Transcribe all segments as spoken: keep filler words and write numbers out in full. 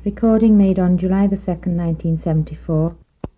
Recording made on July the second, nineteen seventy-four.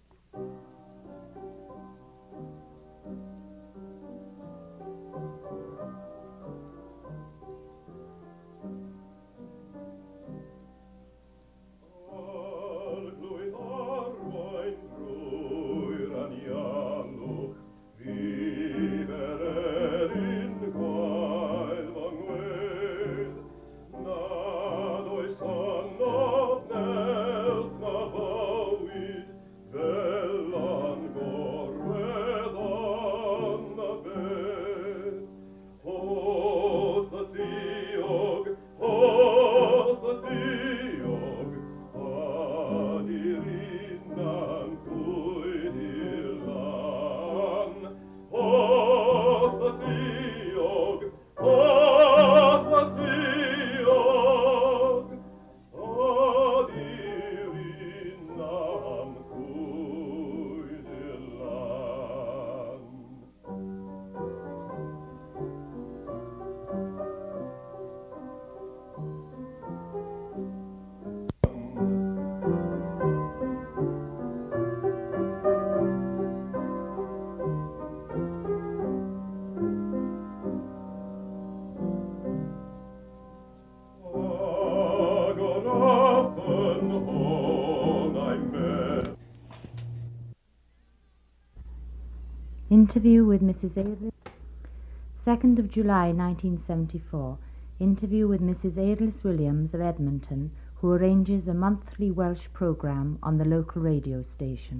Interview with Missus Aidlis. second of July nineteen seventy-four. Interview with Missus Aidlis Williams of Edmonton, who arranges a monthly Welsh programme on the local radio station.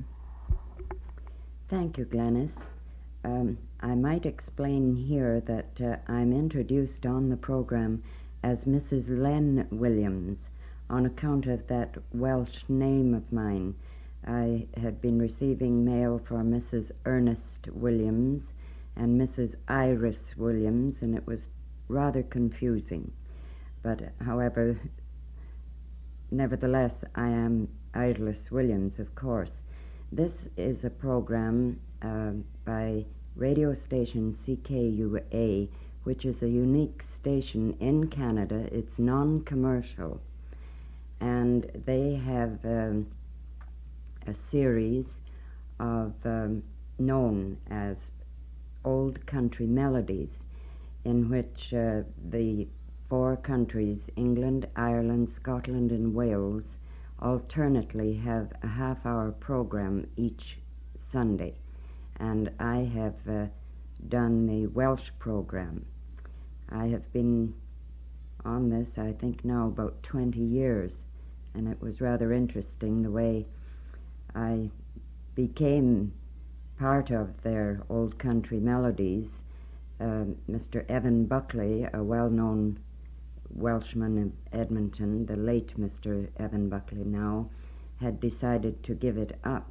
Thank you, Glenys. Um, I might explain here that uh, I'm introduced on the programme as Missus Len Williams on account of that Welsh name of mine. I had been receiving mail for Missus Ernest Williams and Missus Iris Williams, and it was rather confusing. But, however, nevertheless, I am Aidlis Williams, of course. This is a program uh, by radio station C K U A, which is a unique station in Canada. It's non-commercial, and they have um, a series of um, known as Old Country Melodies, in which uh, the four countries, England, Ireland, Scotland and Wales, alternately have a half-hour program each Sunday. And I have uh, done the Welsh program. I have been on this, I think now, about twenty years, and it was rather interesting the way I became part of their Old Country Melodies. Uh, Mister Evan Buckley, a well-known Welshman in Edmonton, the late Mister Evan Buckley now, had decided to give it up,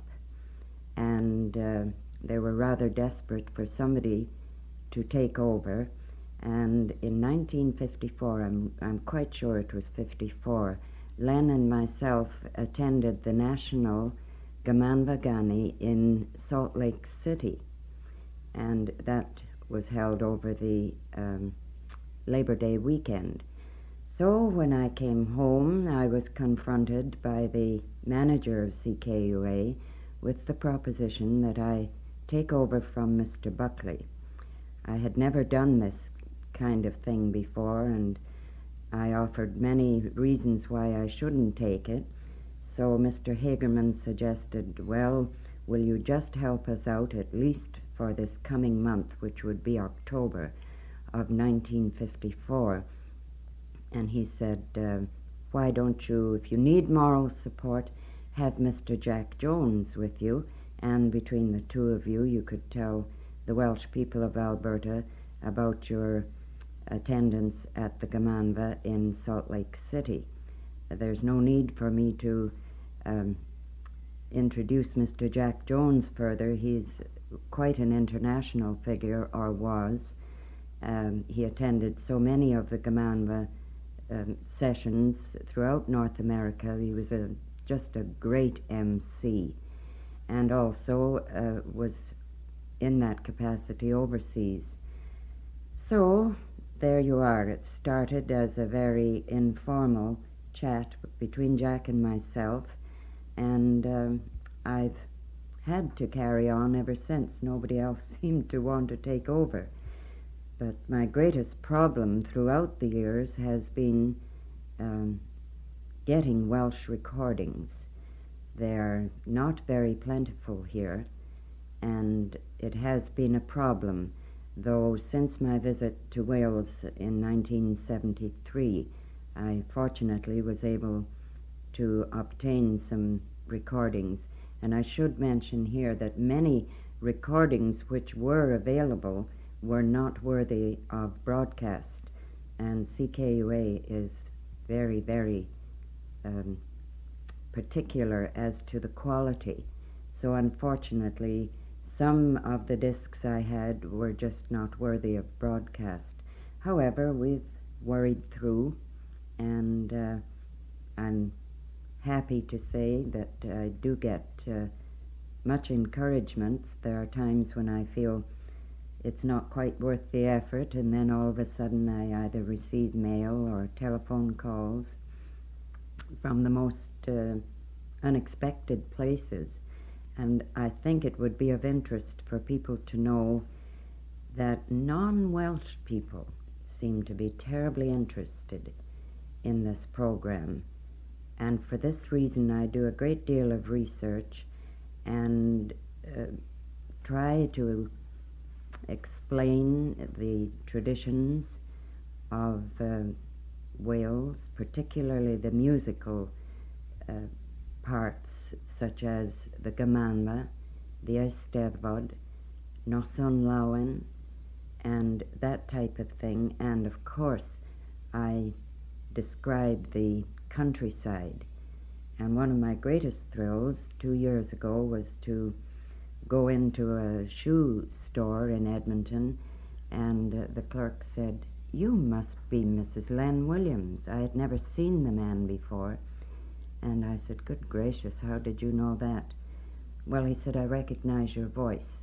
and uh, they were rather desperate for somebody to take over. And in nineteen fifty-four, I'm, I'm quite sure it was fifty-four, Len and myself attended the National Gamanva Gani in Salt Lake City, and that was held over the um, Labor Day weekend. So when I came home, I was confronted by the manager of C K U A with the proposition that I take over from Mister Buckley. I had never done this kind of thing before, and I offered many reasons why I shouldn't take it. So Mister Hagerman suggested, well, will you just help us out at least for this coming month, which would be October of nineteen fifty-four. And he said, uh, why don't you, if you need moral support, have Mister Jack Jones with you, and between the two of you, you could tell the Welsh people of Alberta about your attendance at the Gamanva in Salt Lake City. There's no need for me to um, introduce Mister Jack Jones further. He's quite an international figure, or was. Um, he attended so many of the Gamanva um, sessions throughout North America. He was a, just a great M C, and also uh, was in that capacity overseas. So there you are. It started as a very informal chat between Jack and myself, and um, I've had to carry on ever since. Nobody else seemed to want to take over. But my greatest problem throughout the years has been um, getting Welsh recordings. They're not very plentiful here, and it has been a problem, though since my visit to Wales in nineteen seventy-three, I fortunately was able to obtain some recordings. And I should mention here that many recordings which were available were not worthy of broadcast, and C K U A is very, very um, particular as to the quality. So unfortunately, some of the discs I had were just not worthy of broadcast. However, we've worried through, and uh, I'm happy to say that I do get uh, much encouragement. There are times when I feel it's not quite worth the effort, and then all of a sudden I either receive mail or telephone calls from the most uh, unexpected places. And I think it would be of interest for people to know that non-Welsh people seem to be terribly interested in this program. And for this reason I do a great deal of research and uh, try to explain the traditions of uh, Wales, particularly the musical uh, parts such as the Gamanfa, the Eisteddfod, Noson Lawen, and that type of thing. And of course I describe the countryside. And one of my greatest thrills two years ago was to go into a shoe store in Edmonton, and uh, the clerk said, "You must be Missus Len Williams." I had never seen the man before. And I said, "Good gracious, how did you know that?" Well, he said, "I recognize your voice."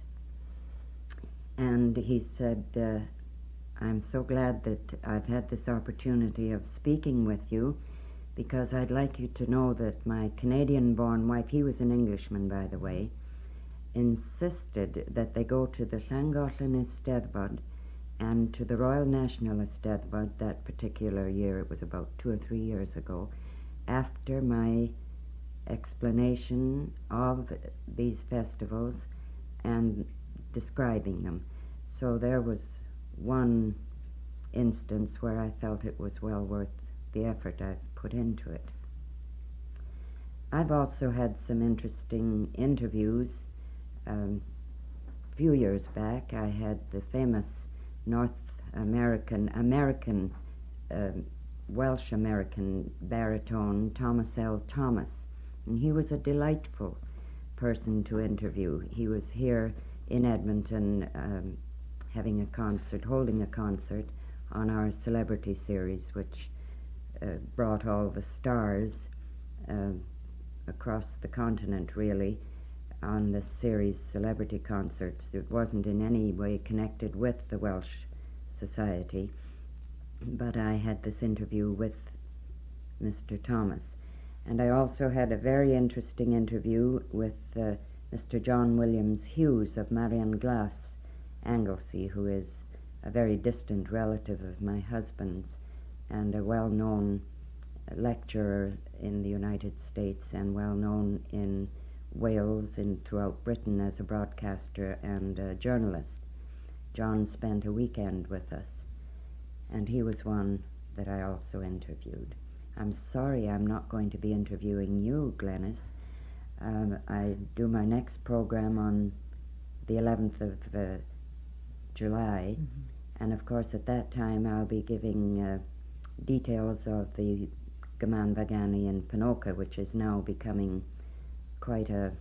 And he said, uh, "I'm so glad that I've had this opportunity of speaking with you, because I'd like you to know that my Canadian-born wife," he was an Englishman, by the way, insisted that they go to the Llangollen Eisteddfod and to the Royal National Eisteddfod that particular year. It was about two or three years ago, after my explanation of these festivals and describing them. So there was one instance where I felt it was well worth the effort I've put into it. I've also had some interesting interviews. Um, a few years back I had the famous North American, American, uh, Welsh-American baritone Thomas L. Thomas, and he was a delightful person to interview. He was here in Edmonton um, having a concert, holding a concert on our celebrity series, which uh, brought all the stars uh, across the continent, really, on this series, Celebrity Concerts. It wasn't in any way connected with the Welsh Society, but I had this interview with Mister Thomas. And I also had a very interesting interview with uh, Mister John Williams Hughes of Marion Glass, Anglesey, who is a very distant relative of my husband's and a well-known lecturer in the United States and well-known in Wales and throughout Britain as a broadcaster and a journalist. John spent a weekend with us, and he was one that I also interviewed. I'm sorry I'm not going to be interviewing you, Glenys. Um, I do my next program on the eleventh of uh, July, mm-hmm. and of course at that time I'll be giving uh, details of the Gamanfa Gani in Ponoka, which is now becoming quite a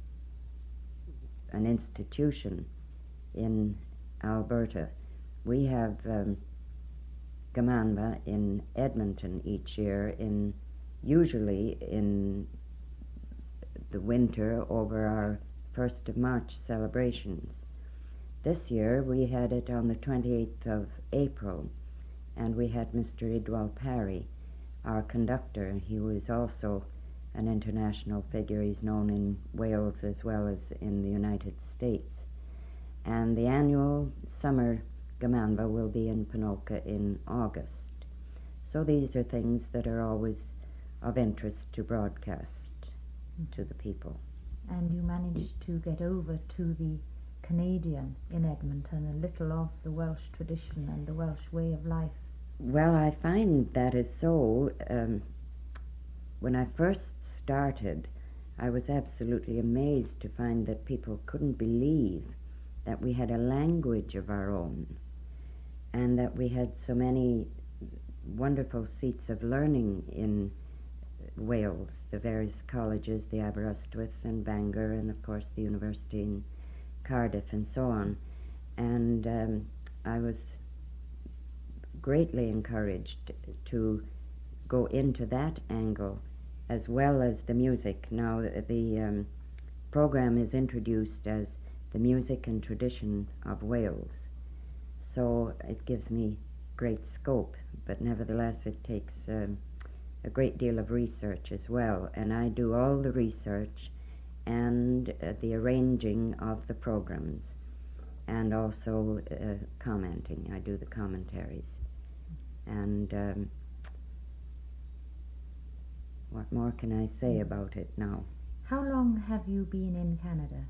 an institution in Alberta. We have um, Gamanfa in Edmonton each year, in usually in the winter over our first of March celebrations. This year we had it on the twenty-eighth of April, and we had Mister Idwal Parry, our conductor. He was also an international figure. He's known in Wales as well as in the United States. And the annual summer Gamanva will be in Ponoka in August. So these are things that are always of interest to broadcast mm. to the people. And you managed to get over to the Canadian in Edmonton, a little of the Welsh tradition and the Welsh way of life. Well, I find that is so. Um, when I first started, I was absolutely amazed to find that people couldn't believe that we had a language of our own and that we had so many wonderful seats of learning in Wales, the various colleges, the Aberystwyth and Bangor, and of course the university in Cardiff and so on. And um, I was greatly encouraged to go into that angle as well as the music. Now the, the um, program is introduced as the music and tradition of Wales, so it gives me great scope, but nevertheless it takes um, a great deal of research as well, and I do all the research and uh, the arranging of the programs, and also uh, commenting. I do the commentaries. And um, what more can I say about it now? How long have you been in Canada?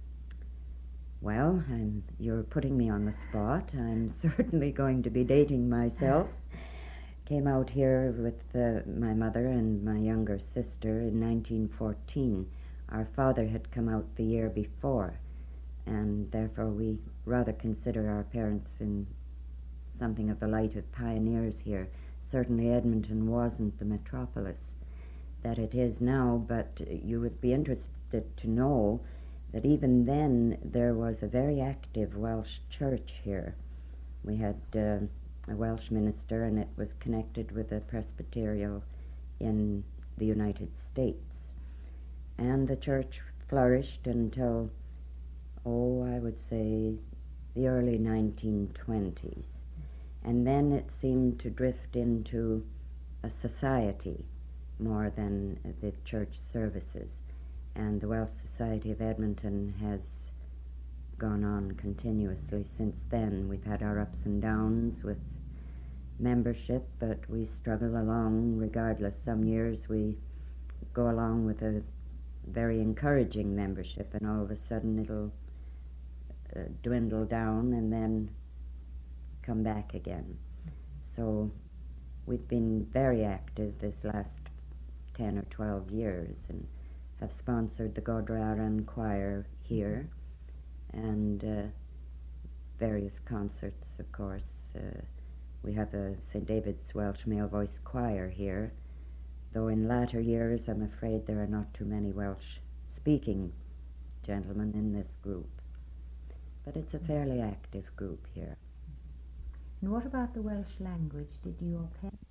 Well, I'm, you're putting me on the spot. I'm certainly going to be dating myself. Came out here with uh, my mother and my younger sister in nineteen fourteen. Our father had come out the year before, and therefore we rather consider our parents in something of the light of pioneers here. Certainly Edmonton wasn't the metropolis that it is now, but you would be interested to know that even then there was a very active Welsh church here. We had uh, a Welsh minister, and it was connected with a Presbyterial in the United States. And the church flourished until, oh, I would say the early nineteen twenties. And then it seemed to drift into a society more than the church services. And the Welsh Society of Edmonton has gone on continuously since then. We've had our ups and downs with membership, but we struggle along regardless. Some years we go along with a very encouraging membership, and all of a sudden it'll uh, dwindle down and then come back again. So we've been very active this last ten or twelve years, and have sponsored the Godraran Choir here, and uh, various concerts, of course. Uh, we have a Saint David's Welsh Male Voice Choir here, though in latter years I'm afraid there are not too many Welsh-speaking gentlemen in this group. But it's a fairly active group here. And what about the Welsh language? Did your parents